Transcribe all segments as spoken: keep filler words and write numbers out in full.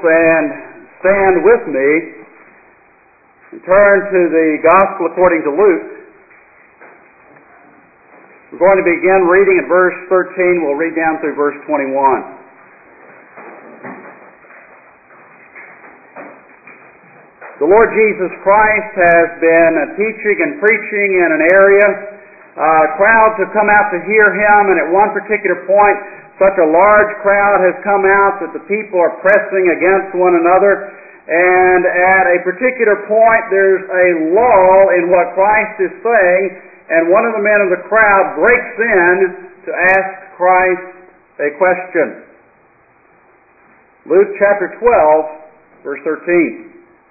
and stand with me and turn to the Gospel according to Luke. We're going to begin reading at verse thirteen. We'll read down through verse twenty-one. The Lord Jesus Christ has been teaching and preaching in an area. Uh, crowds have come out to hear Him, and at one particular point, such a large crowd has come out that the people are pressing against one another. And at a particular point, there's a lull in what Christ is saying, and one of the men of the crowd breaks in to ask Christ a question. Luke chapter twelve, verse thirteen.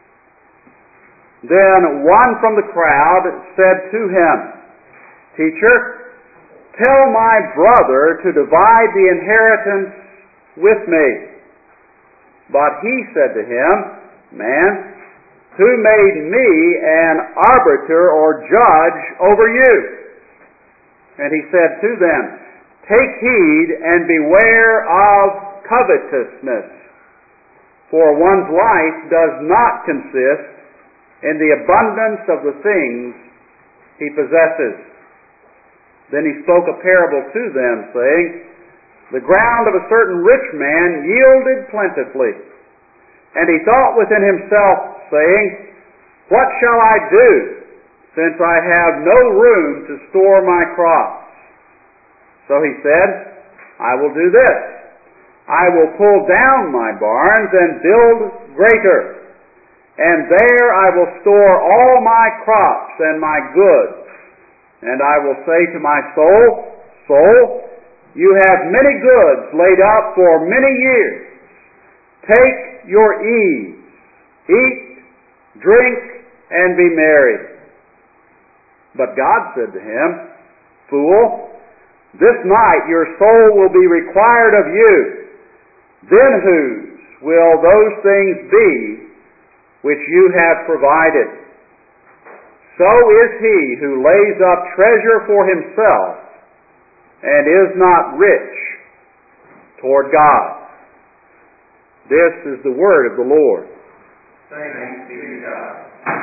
Then one from the crowd said to him, "Teacher, tell my brother to divide the inheritance with me." But he said to him, "Man, who made me an arbiter or judge over you?" And he said to them, "Take heed and beware of covetousness, for one's life does not consist in the abundance of the things he possesses." Then he spoke a parable to them, saying, "The ground of a certain rich man yielded plentifully. And he thought within himself, saying, What shall I do, since I have no room to store my crops? So he said, I will do this. I will pull down my barns and build greater. And there I will store all my crops and my goods. And I will say to my soul, Soul, you have many goods laid up for many years. Take your ease, eat, drink, and be merry. But God said to him, Fool, this night your soul will be required of you. Then whose will those things be which you have provided? So is he who lays up treasure for himself and is not rich toward God. This is the word of the Lord. Thanks be to God.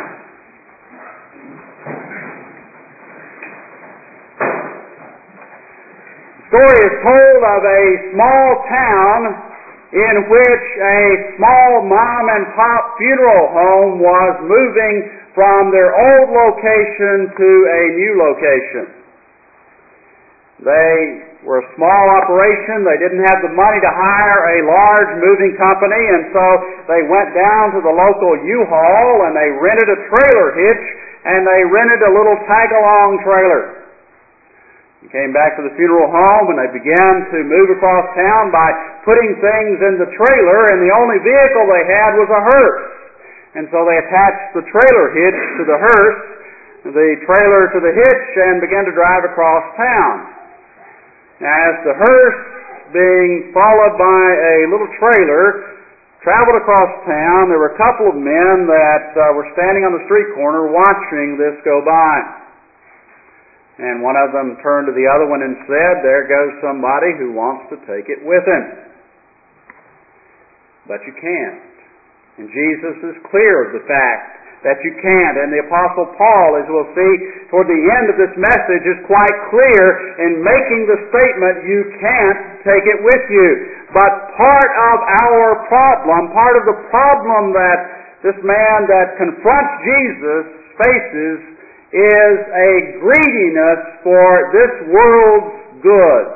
The story is told of a small town in which a small mom and pop funeral home was moving from their old location to a new location. They were a small operation. They didn't have the money to hire a large moving company, and so they went down to the local U-Haul and they rented a trailer hitch and they rented a little tag-along trailer. They came back to the funeral home and they began to move across town by putting things in the trailer, and the only vehicle they had was a hearse. And so they attached the trailer hitch to the hearse, the trailer to the hitch, and began to drive across town. As the hearse, being followed by a little trailer, traveled across town, there were a couple of men that uh, were standing on the street corner watching this go by. And one of them turned to the other one and said, "There goes somebody who wants to take it with him." But you can't. And Jesus is clear of the fact that you can't. And the Apostle Paul, as we'll see toward the end of this message, is quite clear in making the statement, you can't take it with you. But part of our problem, part of the problem that this man that confronts Jesus faces is a greediness for this world's goods.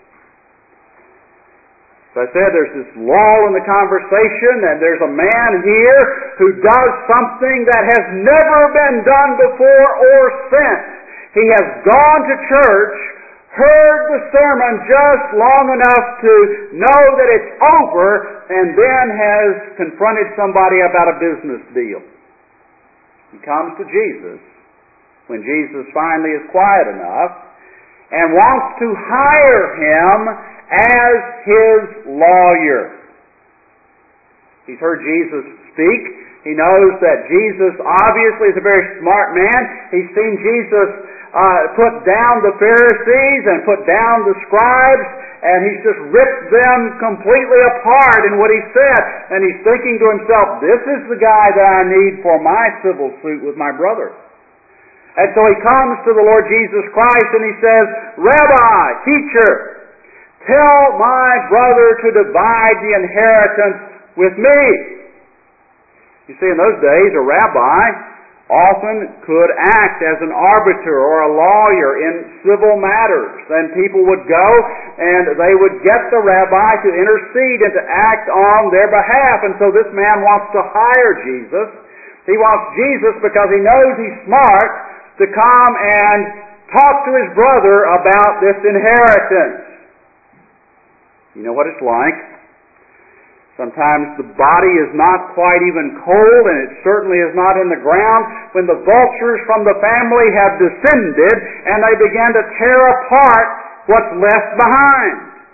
As I said, there's this lull in the conversation, and there's a man here who does something that has never been done before or since. He has gone to church, heard the sermon just long enough to know that it's over, and then has confronted somebody about a business deal. He comes to Jesus, when Jesus finally is quiet enough, and wants to hire him as his lawyer. He's heard Jesus speak. He knows that Jesus obviously is a very smart man. He's seen Jesus uh, put down the Pharisees and put down the scribes, and he's just ripped them completely apart in what he said. And he's thinking to himself, this is the guy that I need for my civil suit with my brother. And so he comes to the Lord Jesus Christ and he says, Rabbi, teacher, tell my brother to divide the inheritance with me. You see, in those days, a rabbi often could act as an arbiter or a lawyer in civil matters. Then people would go and they would get the rabbi to intercede and to act on their behalf. And so this man wants to hire Jesus. He wants Jesus because he knows he's smart to come and talk to his brother about this inheritance. You know what it's like? Sometimes the body is not quite even cold, and it certainly is not in the ground, when the vultures from the family have descended and they begin to tear apart what's left behind.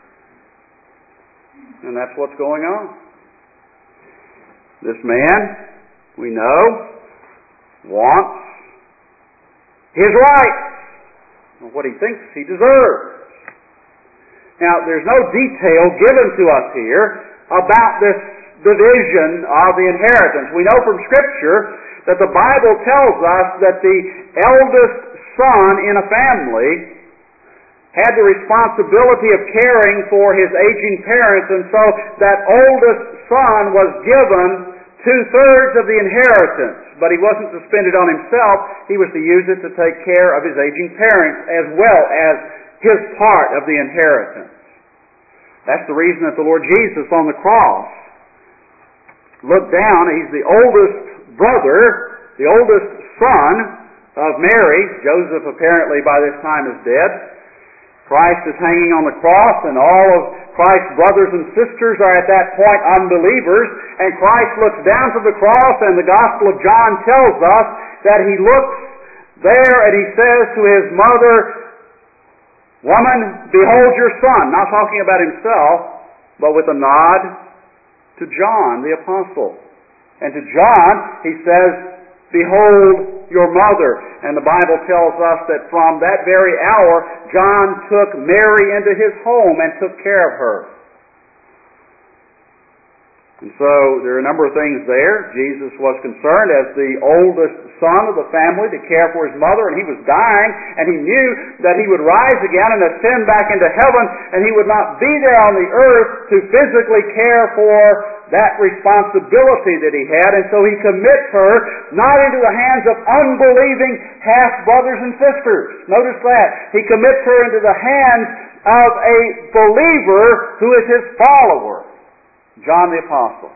And that's what's going on. This man, we know, wants his rights, what he thinks he deserves. Now, there's no detail given to us here about this division of the inheritance. We know from Scripture that the Bible tells us that the eldest son in a family had the responsibility of caring for his aging parents, and so that oldest son was given two-thirds of the inheritance. But he wasn't to spend it on himself. He was to use it to take care of his aging parents as well as his part of the inheritance. That's the reason that the Lord Jesus on the cross looked down. He's the oldest brother, the oldest son of Mary. Joseph apparently by this time is dead. Christ is hanging on the cross, and all of Christ's brothers and sisters are at that point unbelievers. And Christ looks down from the cross, and the Gospel of John tells us that he looks there and he says to his mother, Woman, behold your son. Not talking about himself, but with a nod to John the Apostle. And to John, he says, Behold your mother. And the Bible tells us that from that very hour, John took Mary into his home and took care of her. And so there are a number of things there. Jesus was concerned as the oldest son of the family to care for his mother, and he was dying, and he knew that he would rise again and ascend back into heaven, and he would not be there on the earth to physically care for that responsibility that he had, and so he commits her not into the hands of unbelieving half-brothers and sisters. Notice that. He commits her into the hands of a believer who is his follower, John the Apostle.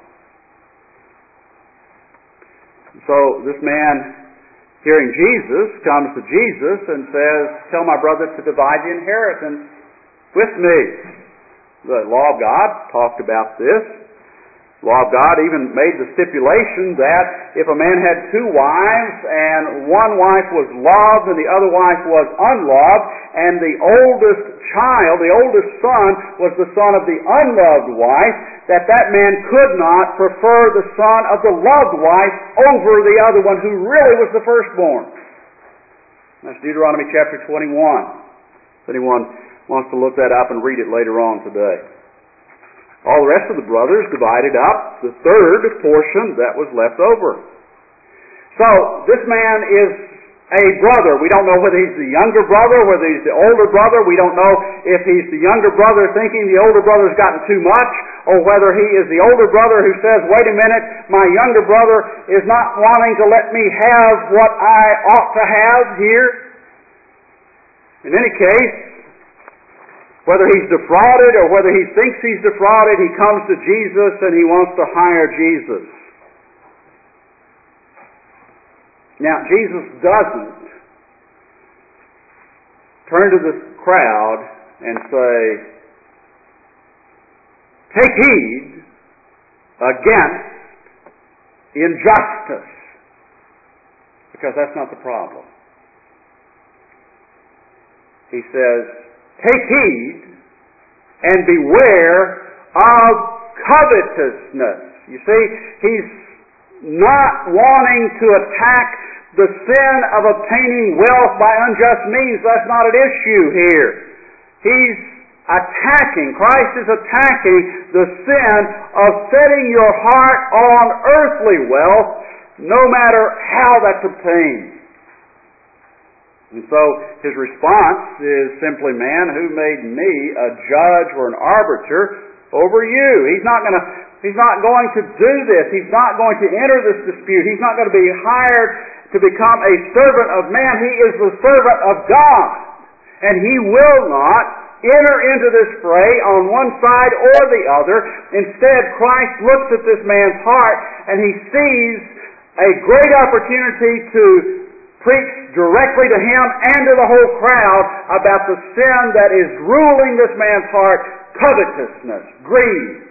So this man, hearing Jesus, comes to Jesus and says, Tell my brother to divide the inheritance with me. The law of God talked about this. The law of God even made the stipulation that if a man had two wives and one wife was loved and the other wife was unloved, and the oldest child, the oldest son, was the son of the unloved wife, that that man could not prefer the son of the loved wife over the other one who really was the firstborn. That's Deuteronomy chapter twenty-one. If anyone wants to look that up and read it later on today. All the rest of the brothers divided up the third portion that was left over. So, this man is a brother. We don't know whether he's the younger brother, whether he's the older brother. We don't know if he's the younger brother thinking the older brother's gotten too much, or whether he is the older brother who says, wait a minute, my younger brother is not wanting to let me have what I ought to have here. In any case, whether he's defrauded or whether he thinks he's defrauded, he comes to Jesus and he wants to hire Jesus. Now, Jesus doesn't turn to the crowd and say, take heed against injustice, because that's not the problem. He says, take heed and beware of covetousness. You see, he's not wanting to attack the sin of obtaining wealth by unjust means. That's not an issue here. He's attacking, Christ is attacking the sin of setting your heart on earthly wealth, no matter how that's obtained. And so his response is simply, man, who made me a judge or an arbiter over you? He's not going to He's not going to do this. He's not going to enter this dispute. He's not going to be hired to become a servant of man. He is the servant of God. And he will not enter into this fray on one side or the other. Instead, Christ looks at this man's heart and he sees a great opportunity to preach directly to him and to the whole crowd about the sin that is ruling this man's heart, covetousness, greed.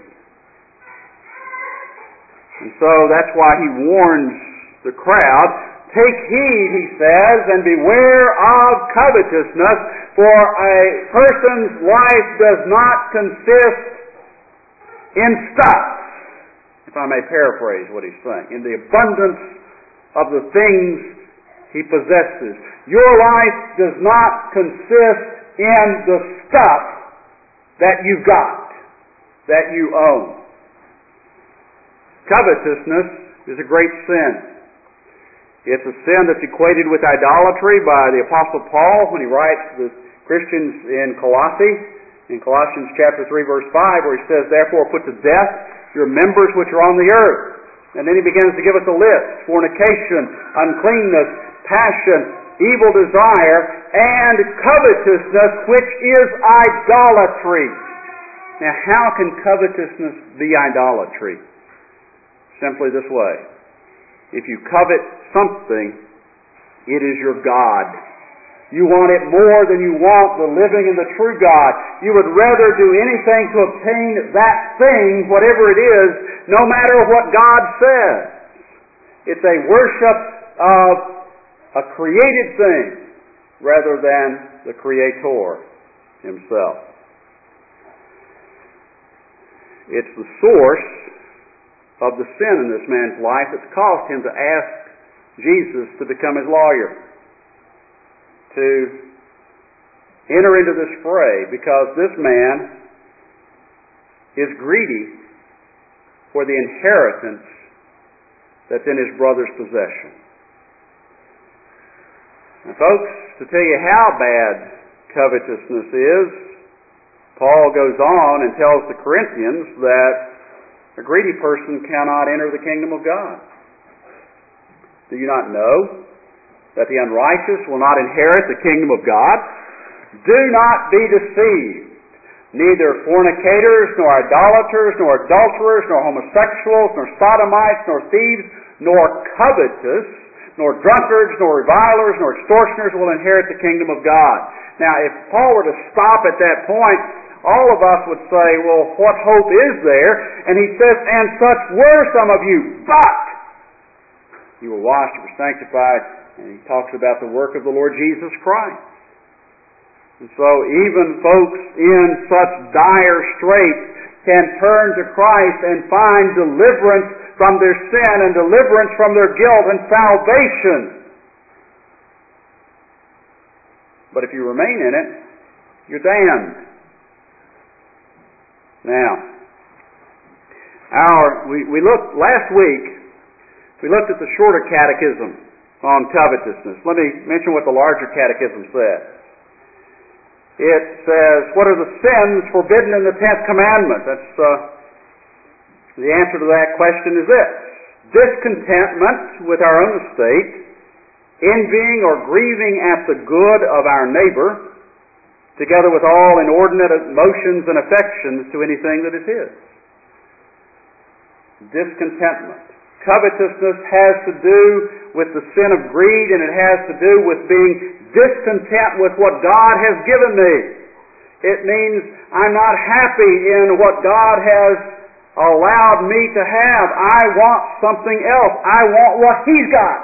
And so that's why he warns the crowd, take heed, he says, and beware of covetousness, for a person's life does not consist in stuff, if I may paraphrase what he's saying, in the abundance of the things he possesses. Your life does not consist in the stuff that you've got, that you own. Covetousness is a great sin. It's a sin that's equated with idolatry by the Apostle Paul when he writes to the Christians in Colossae, in Colossians chapter three, verse five, where he says, therefore put to death your members which are on the earth. And then he begins to give us a list: fornication, uncleanness, passion, evil desire, and covetousness, which is idolatry. Now, how can covetousness be idolatry? Simply this way. If you covet something, it is your God. You want it more than you want the living and the true God. You would rather do anything to obtain that thing, whatever it is, no matter what God says. It's a worship of a created thing rather than the Creator himself. It's the source of the sin in this man's life that's caused him to ask Jesus to become his lawyer, to enter into this fray, because this man is greedy for the inheritance that's in his brother's possession. Now, folks, to tell you how bad covetousness is, Paul goes on and tells the Corinthians that a greedy person cannot enter the kingdom of God. Do you not know that the unrighteous will not inherit the kingdom of God? Do not be deceived. Neither fornicators, nor idolaters, nor adulterers, nor homosexuals, nor sodomites, nor thieves, nor covetous, nor drunkards, nor revilers, nor extortioners will inherit the kingdom of God. Now, if Paul were to stop at that point, all of us would say, well, what hope is there? And he says, and such were some of you, but you were washed, you were sanctified, and he talks about the work of the Lord Jesus Christ. And so even folks in such dire straits can turn to Christ and find deliverance from their sin and deliverance from their guilt and salvation. But if you remain in it, you're damned. Now, our we, we looked last week, we looked at the shorter catechism on covetousness. Let me mention what the larger catechism says. It says, what are the sins forbidden in the tenth commandment? That's uh, the answer to that question is this: discontentment with our own estate, envying or grieving at the good of our neighbor, together with all inordinate emotions and affections to anything that is his. Discontentment. Covetousness has to do with the sin of greed, and it has to do with being discontent with what God has given me. It means I'm not happy in what God has allowed me to have. I want something else. I want what He's got.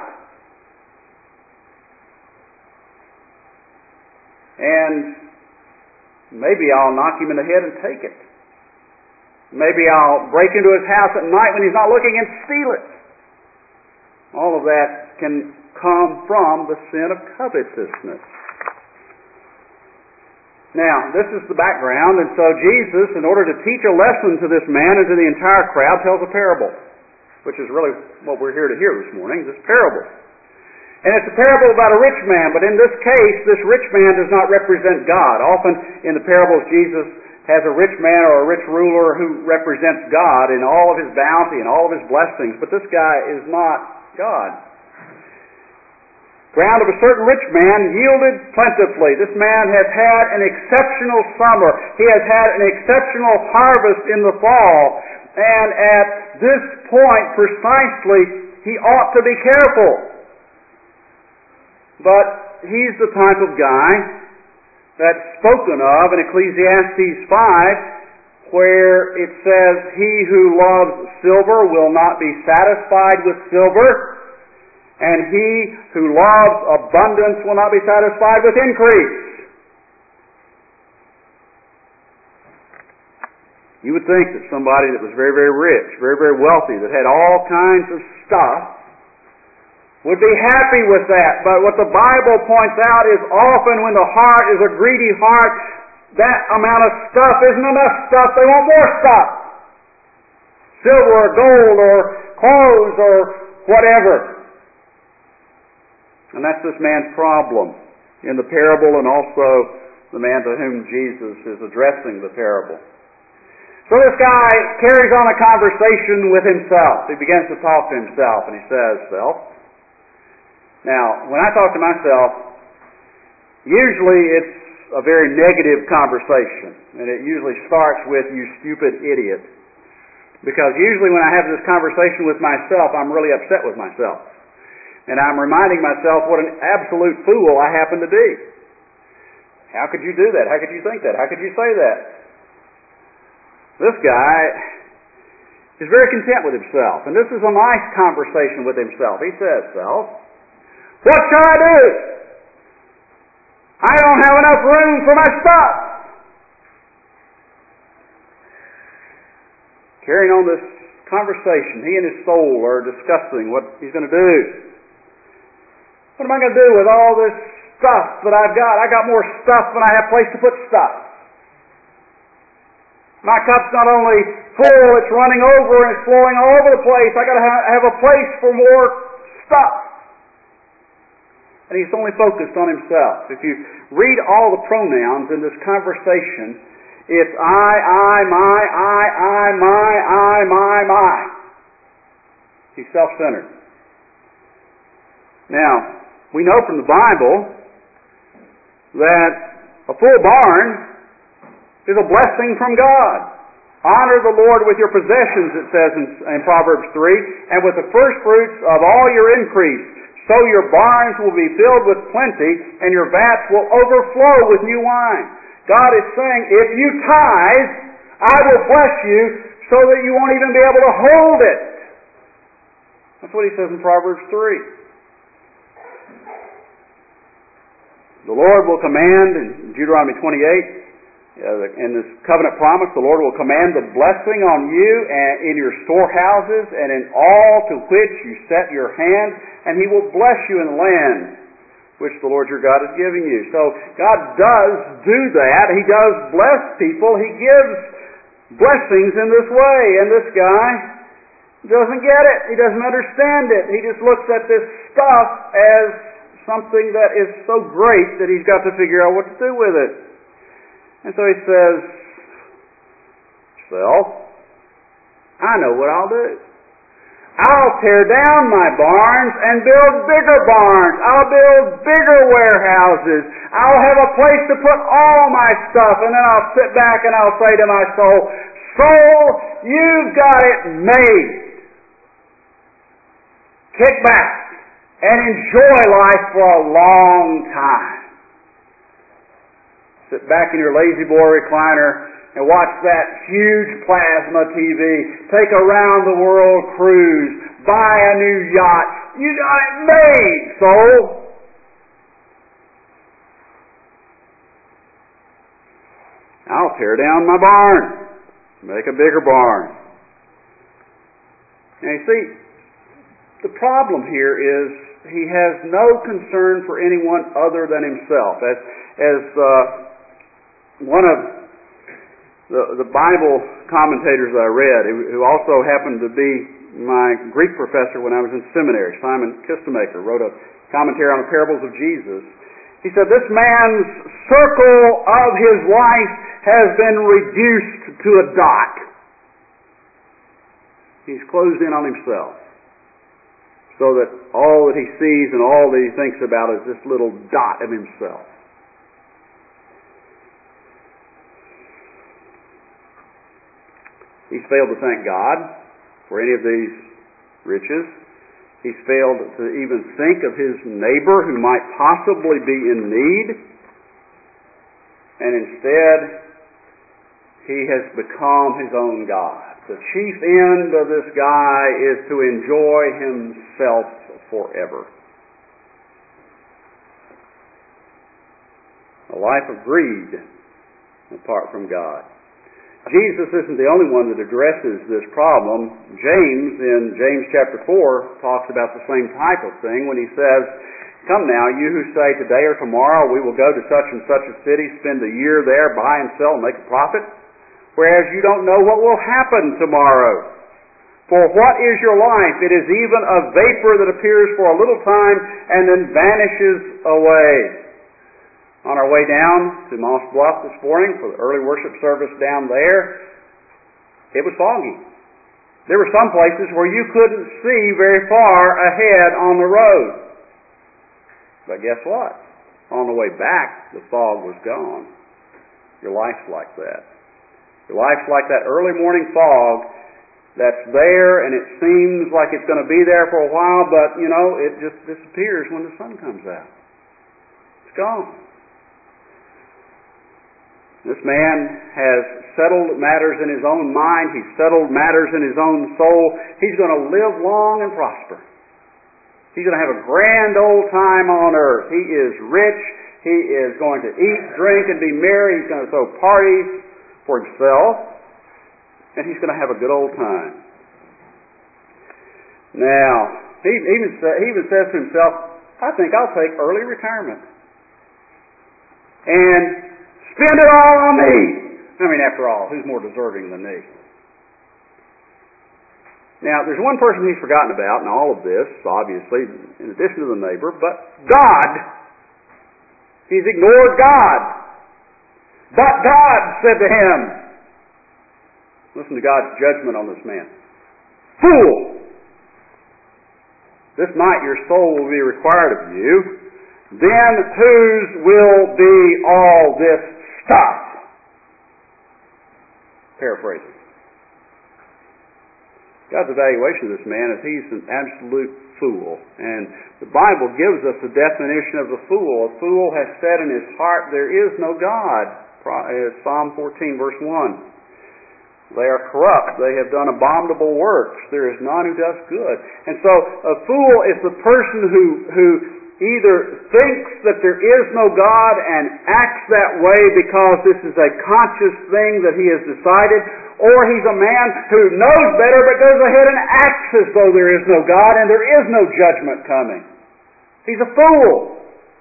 And maybe I'll knock him in the head and take it. Maybe I'll break into his house at night when he's not looking and steal it. All of that can come from the sin of covetousness. Now, this is the background, and so Jesus, in order to teach a lesson to this man and to the entire crowd, tells a parable, which is really what we're here to hear this morning, this parable. And it's a parable about a rich man, but in this case, this rich man does not represent God. Often in the parables, Jesus has a rich man or a rich ruler who represents God in all of his bounty and all of his blessings, but this guy is not God. Ground of a certain rich man yielded plentifully. This man has had an exceptional summer. He has had an exceptional harvest in the fall. And at this point, precisely, he ought to be careful. But he's the type of guy that's spoken of in Ecclesiastes five, where it says, "He who loves silver will not be satisfied with silver, and he who loves abundance will not be satisfied with increase." You would think that somebody that was very, very rich, very, very wealthy, that had all kinds of stuff, would be happy with that. But what the Bible points out is often when the heart is a greedy heart, that amount of stuff isn't enough stuff. They want more stuff. Silver or gold or clothes or whatever. And that's this man's problem in the parable, and also the man to whom Jesus is addressing the parable. So this guy carries on a conversation with himself. He begins to talk to himself, and he says, "Self." Now, when I talk to myself, usually it's a very negative conversation, and it usually starts with, "You stupid idiot." Because usually when I have this conversation with myself, I'm really upset with myself. And I'm reminding myself what an absolute fool I happen to be. How could you do that? How could you think that? How could you say that? This guy is very content with himself. And this is a nice conversation with himself. He says, "Self, what shall I do? I don't have enough room for my stuff." Carrying on this conversation, he and his soul are discussing what he's going to do. What am I going to do with all this stuff that I've got? I got more stuff than I have place to put stuff. My cup's not only full, it's running over and it's flowing all over the place. I got to have a place for more stuff. And he's only focused on himself. If you read all the pronouns in this conversation, it's I, I, my, I, I, my, I, my, my. He's self-centered. Now, we know from the Bible that a full barn is a blessing from God. Honor the Lord with your possessions, it says in, in Proverbs three, and with the first fruits of all your increase. So your barns will be filled with plenty, and your vats will overflow with new wine. God is saying, if you tithe, I will bless you so that you won't even be able to hold it. That's what he says in Proverbs three. The Lord will command, in Deuteronomy twenty-eight, uh, in this covenant promise, the Lord will command the blessing on you and in your storehouses and in all to which you set your hand, and He will bless you in the land which the Lord your God is giving you. So God does do that. He does bless people. He gives blessings in this way. And this guy doesn't get it. He doesn't understand it. He just looks at this stuff as something that is so great that he's got to figure out what to do with it. And so he says, "Self, I know what I'll do. I'll tear down my barns and build bigger barns. I'll build bigger warehouses. I'll have a place to put all my stuff, and then I'll sit back and I'll say to my soul, soul, you've got it made. Kick back and enjoy life for a long time. Sit back in your lazy boy recliner and watch that huge plasma T V. Take a round-the-world cruise. Buy a new yacht. You got it made, soul." I'll tear down my barn. Make a bigger barn. Now you see, the problem here is he has no concern for anyone other than himself. As, as uh, one of the, the Bible commentators I read, who, who also happened to be my Greek professor when I was in seminary, Simon Kistemaker, wrote a commentary on the parables of Jesus. He said, this man's circle of his life has been reduced to a dot. He's closed in on himself, so that all that he sees and all that he thinks about is this little dot of himself. He's failed to thank God for any of these riches. He's failed to even think of his neighbor who might possibly be in need. And instead, he has become his own God. The chief end of this guy is to enjoy himself forever. A life of greed apart from God. Jesus isn't the only one that addresses this problem. James, in James chapter four, talks about the same type of thing when he says, come now, you who say today or tomorrow we will go to such and such a city, spend a year there, buy and sell, and make a profit, whereas you don't know what will happen tomorrow. For what is your life? It is even a vapor that appears for a little time and then vanishes away. On our way down to Moss Bluff this morning for the early worship service down there, it was foggy. There were some places where you couldn't see very far ahead on the road. But guess what? On the way back, the fog was gone. Your life's like that. Your life's like that early morning fog that's there, and it seems like it's going to be there for a while, but, you know, it just disappears when the sun comes out. It's gone. This man has settled matters in his own mind. He's settled matters in his own soul. He's going to live long and prosper. He's going to have a grand old time on earth. He is rich. He is going to eat, drink, and be merry. He's going to throw parties for himself. And he's going to have a good old time. Now, he even, he even says to himself, I think I'll take early retirement. And spend it all on me. I mean, after all, who's more deserving than me? Now, there's one person he's forgotten about in all of this, obviously, in addition to the neighbor, but God. He's ignored God. But God said to him, listen to God's judgment on this man. Fool! This night your soul will be required of you. Then whose will be all this stuff? Paraphrasing. God's evaluation of this man is he's an absolute fool. And the Bible gives us a definition of a fool. A fool has said in his heart, there is no God. Psalm fourteen, verse one. They are corrupt. They have done abominable works. There is none who does good. And so a fool is the person who, who either thinks that there is no God and acts that way because this is a conscious thing that he has decided, or he's a man who knows better but goes ahead and acts as though there is no God and there is no judgment coming. He's a fool.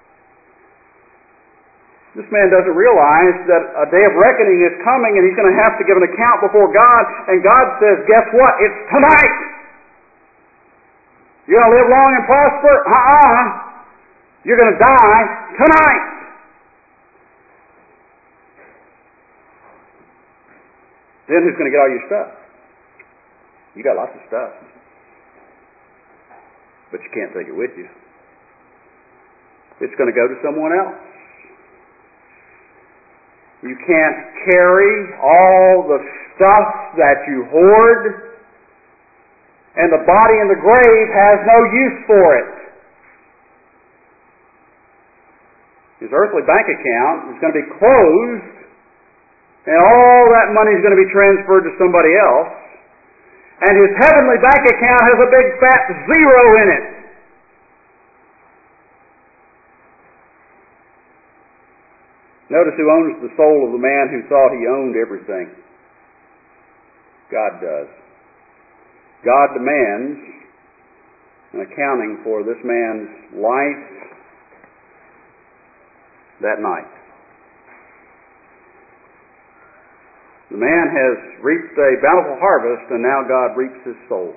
This man doesn't realize that a day of reckoning is coming and he's going to have to give an account before God, and God says, guess what? It's tonight. You're going to live long and prosper? Uh-uh. You're going to die tonight. Then who's going to get all your stuff? You got lots of stuff, but you can't take it with you. It's going to go to someone else. You can't carry all the stuff that you hoard, and the body in the grave has no use for it. His earthly bank account is going to be closed, and all that money is going to be transferred to somebody else, and his heavenly bank account has a big fat zero in it. Notice who owns the soul of the man who thought he owned everything. God does. God demands an accounting for this man's life that night. The man has reaped a bountiful harvest, and now God reaps his soul.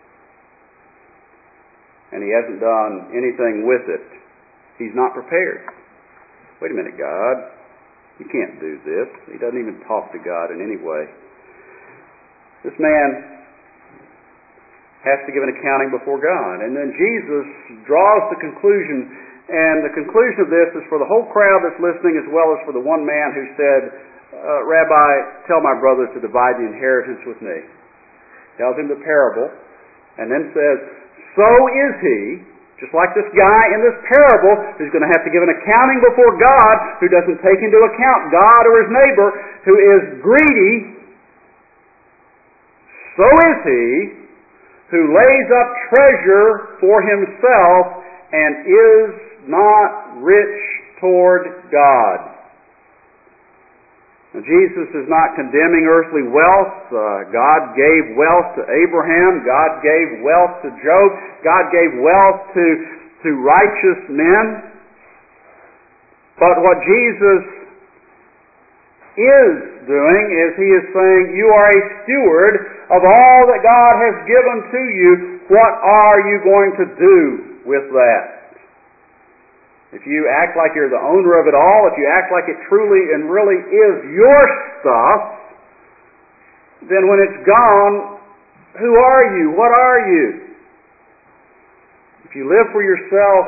And he hasn't done anything with it. He's not prepared. Wait a minute, God. You can't do this. He doesn't even talk to God in any way. This man has to give an accounting before God. And then Jesus draws the conclusion, and the conclusion of this is for the whole crowd that's listening as well as for the one man who said, uh, Rabbi, tell my brother to divide the inheritance with me. Tells him the parable, and then says, so is he, just like this guy in this parable who's going to have to give an accounting before God, who doesn't take into account God or his neighbor, who is greedy. So is he who lays up treasure for himself and is not rich toward God. Now, Jesus is not condemning earthly wealth. Uh, God gave wealth to Abraham. God gave wealth to Job. God gave wealth to, to righteous men. But what Jesus is doing is He is saying, you are a steward of all that God has given to you. What are you going to do with that? If you act like you're the owner of it all, if you act like it truly and really is your stuff, then when it's gone, who are you? What are you? If you live for yourself,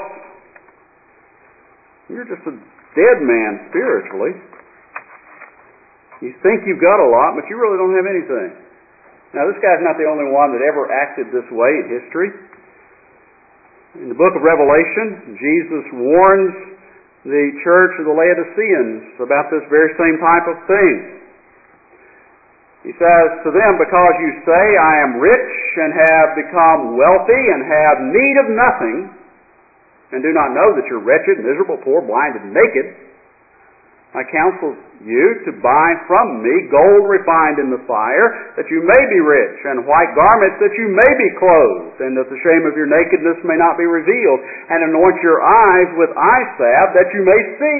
you're just a dead man spiritually. You think you've got a lot, but you really don't have anything. Now, this guy's not the only one that ever acted this way in history. In the book of Revelation, Jesus warns the church of the Laodiceans about this very same type of thing. He says to them, because you say, I am rich and have become wealthy and have need of nothing, and do not know that you're wretched, miserable, poor, blind, and naked, I counsel you to buy from me gold refined in the fire, that you may be rich, and white garments, that you may be clothed, and that the shame of your nakedness may not be revealed, and anoint your eyes with eye salve, that you may see.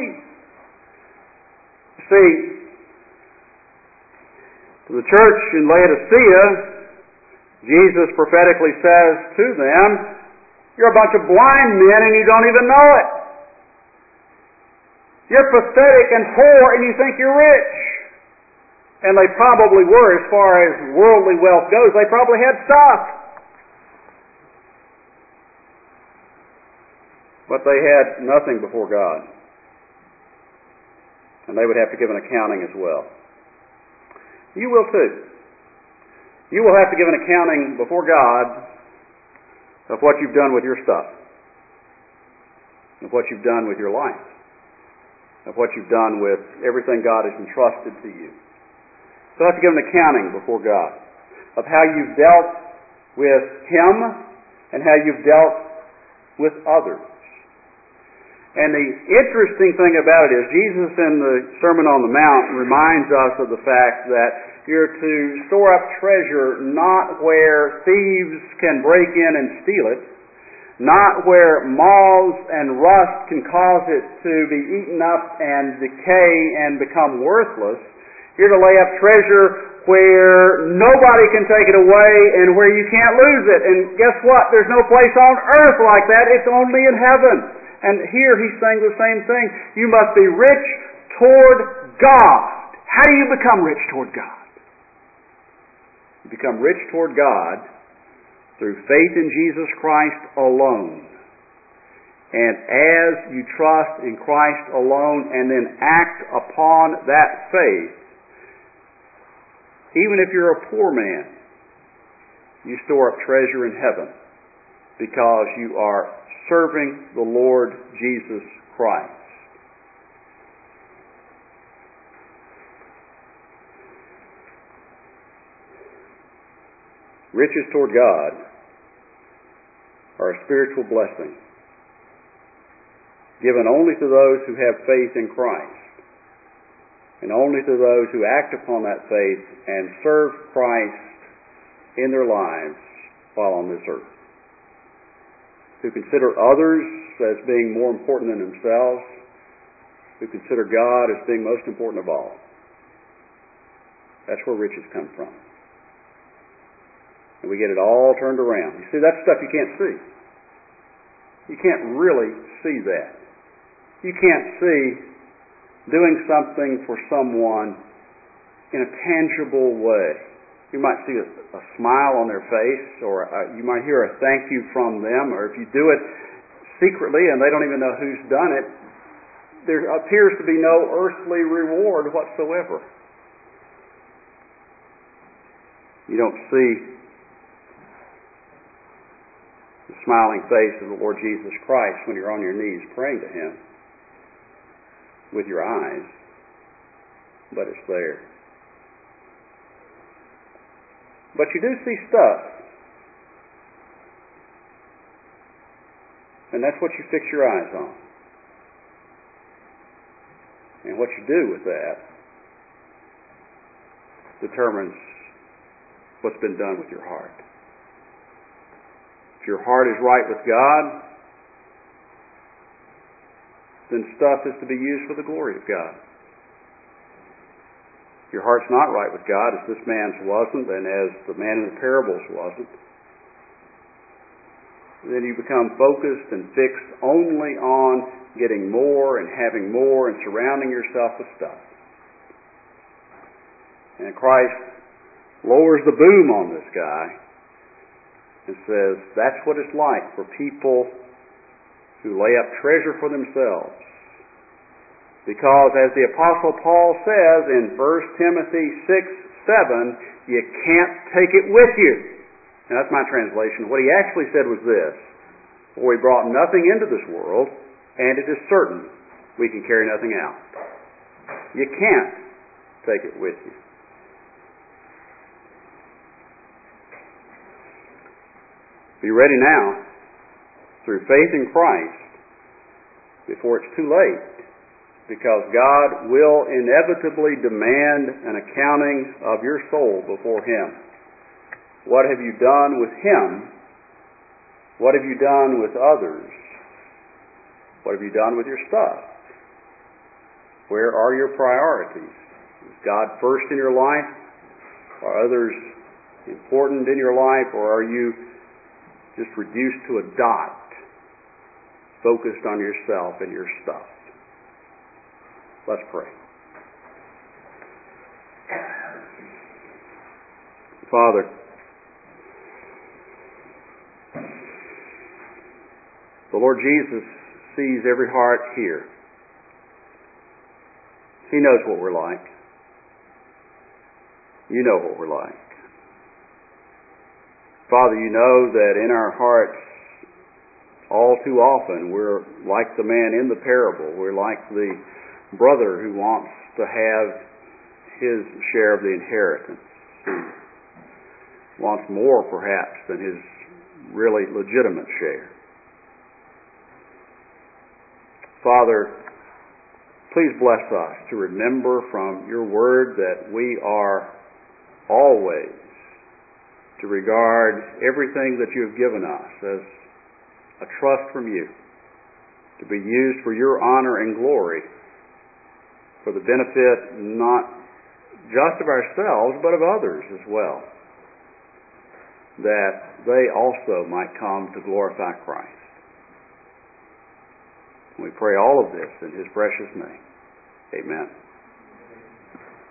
See, to the church in Laodicea, Jesus prophetically says to them, you're a bunch of blind men and you don't even know it. You're pathetic and poor and you think you're rich. And they probably were, as far as worldly wealth goes. They probably had stuff. But they had nothing before God. And they would have to give an accounting as well. You will too. You will have to give an accounting before God of what you've done with your stuff. Of what you've done with your life. Of what you've done with everything God has entrusted to you. So you have to give an accounting before God of how you've dealt with Him and how you've dealt with others. And the interesting thing about it is Jesus in the Sermon on the Mount reminds us of the fact that you're to store up treasure not where thieves can break in and steal it, not where moths and rust can cause it to be eaten up and decay and become worthless. You're to lay up treasure where nobody can take it away and where you can't lose it. And guess what? There's no place on earth like that. It's only in heaven. And here he's saying the same thing. You must be rich toward God. How do you become rich toward God? You become rich toward God through faith in Jesus Christ alone. And as you trust in Christ alone and then act upon that faith, even if you're a poor man, you store up treasure in heaven because you are serving the Lord Jesus Christ. Riches toward God are a spiritual blessing given only to those who have faith in Christ and only to those who act upon that faith and serve Christ in their lives while on this earth. Who consider others as being more important than themselves, who consider God as being most important of all. That's where riches come from. And we get it all turned around. You see, that's stuff you can't see. You can't really see that. You can't see doing something for someone in a tangible way. You might see a, a smile on their face, or a, you might hear a thank you from them, or if you do it secretly and they don't even know who's done it, there appears to be no earthly reward whatsoever. You don't see the smiling face of the Lord Jesus Christ when you're on your knees praying to Him with your eyes, but it's there. But you do see stuff, and that's what you fix your eyes on. And what you do with that determines what's been done with your heart. If your heart is right with God, then stuff is to be used for the glory of God. If your heart's not right with God, as this man's wasn't, and as the man in the parables wasn't, then you become focused and fixed only on getting more and having more and surrounding yourself with stuff. And Christ lowers the boom on this guy and says, that's what it's like for people who lay up treasure for themselves. Because as the Apostle Paul says in First Timothy six seven, you can't take it with you. Now that's my translation. What he actually said was this: for we brought nothing into this world, and it is certain we can carry nothing out. You can't take it with you. Be ready now, through faith in Christ, before it's too late, because God will inevitably demand an accounting of your soul before Him. What have you done with Him? What have you done with others? What have you done with your stuff? Where are your priorities? Is God first in your life? Are others important in your life? Or are you just reduced to a dot, focused on yourself and your stuff? Let's pray. Father, the Lord Jesus sees every heart here. He knows what we're like. You know what we're like. Father, you know that in our hearts, all too often, we're like the man in the parable. We're like the brother who wants to have his share of the inheritance, who wants more perhaps than his really legitimate share. Father, please bless us to remember from your word that we are always to regard everything that you have given us as a trust from you, to be used for your honor and glory, for the benefit not just of ourselves, but of others as well, that they also might come to glorify Christ. We pray all of this in His precious name. Amen.